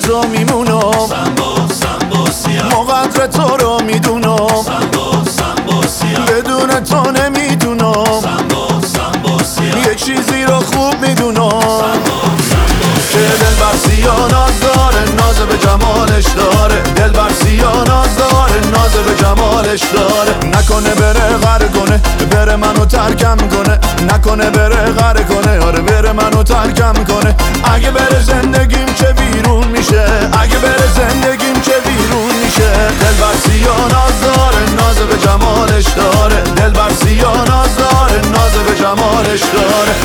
تو میمونم، مقدر تو رو میدونم، بدون تو نمیدونم، یه چیزی رو خوب میدونم که دلبر سیاه ناز داره، ناز به جمالش داره. دلبر سیاه ناز داره، ناز به جمالش داره. نکنه بره غر کنه، بره منو ترکم کنه. نکنه بره غر کنه، آره بره منو ترکم کنه. اگه بره زندگیم چه بیرون میشه، اگه بره زندگیم چه بیرون میشه. دلبر سیاه ناز داره، ناز به جمالش داره. دلبر سیاه ناز داره، ناز به جمالش داره.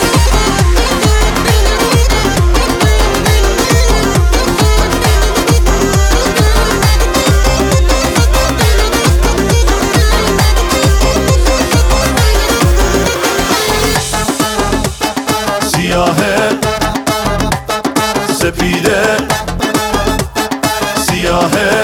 سیاهه سپیده، سیاهه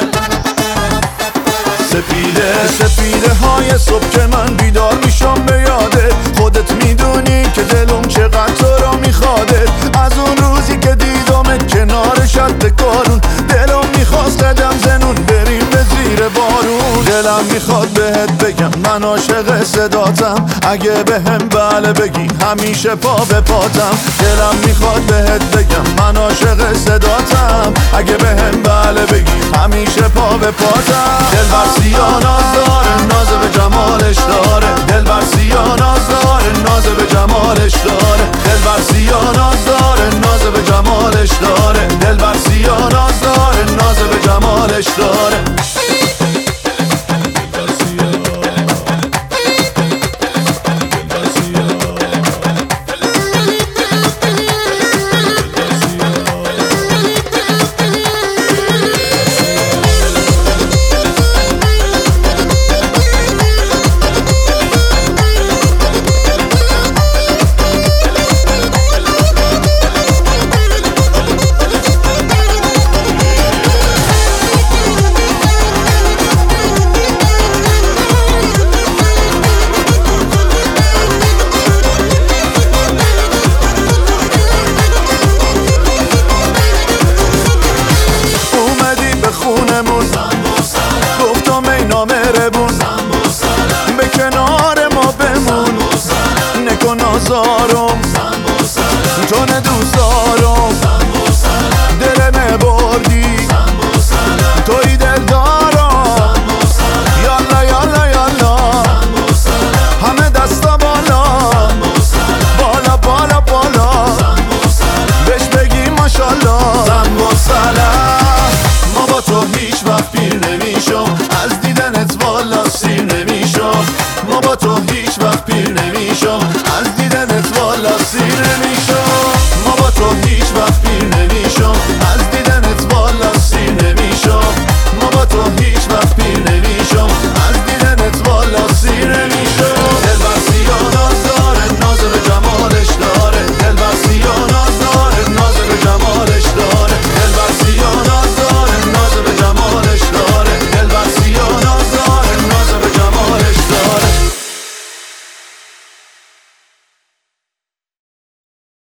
سپیده، سپیده های صبح که من بیدار میشم به یاده. خودت میدونی که دلم چقدر تو رو میخواده. از اون روزی که دیدمت کنار شط کارون، دلم میخواست قدم زنون بریم به زیر بارون. دلم میخواد بهت بگم من عاشق صداتم، اگه بهم بله بگی همیشه پا به پاتم. دلم میخواد بهت بگم من عاشق صداتم، اگه بهم بله بگی همیشه پا به پاتم. دلبر سیاه ناز داره، ناز به جمالش داره. دلبر سیاه ناز داره، ناز به جمالش داره. دلبر سیاه ناز داره، ناز به جمالش داره. دلبر سیاه ناز داره، ناز به جمالش داره. گفتم ای نامهربون به کنار ما بمون، نکن آزارم تو ندوست دارم. دلمه بردی توی دل دارم. یالا یالا یالا همه دستا بالا، بالا بالا بالا بهش بگی ماشالله. زن با سلام ما با تو هیچ وقت